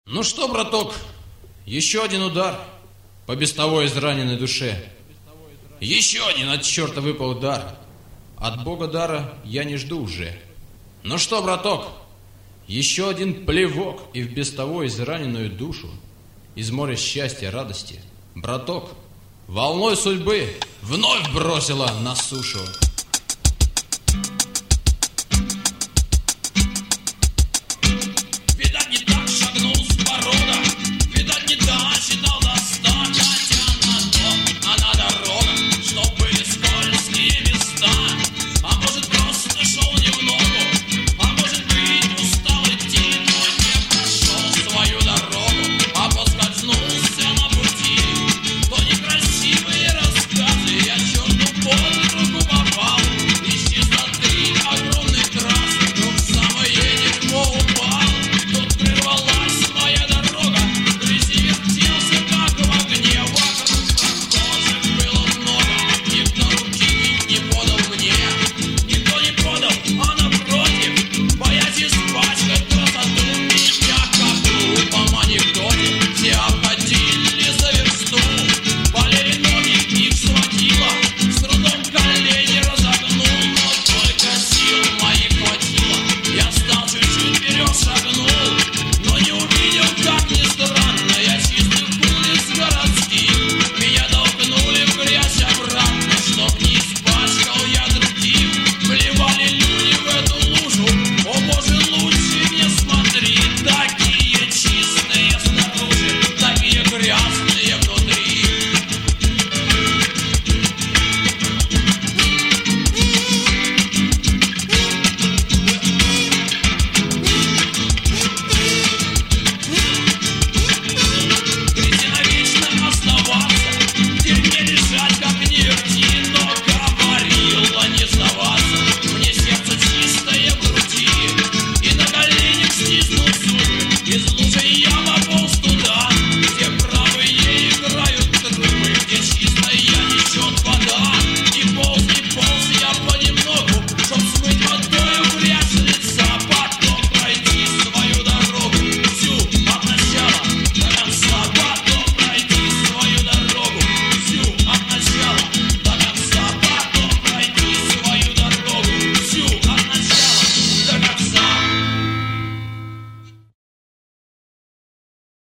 Ну что, браток, еще один удар по без того израненной душе. Еще один от черта выпал удар. От Бога дара я не жду уже. Ну что, браток, еще один плевок и в без того израненную душу из моря счастья, радости, браток, волной судьбы вновь бросила на сушу.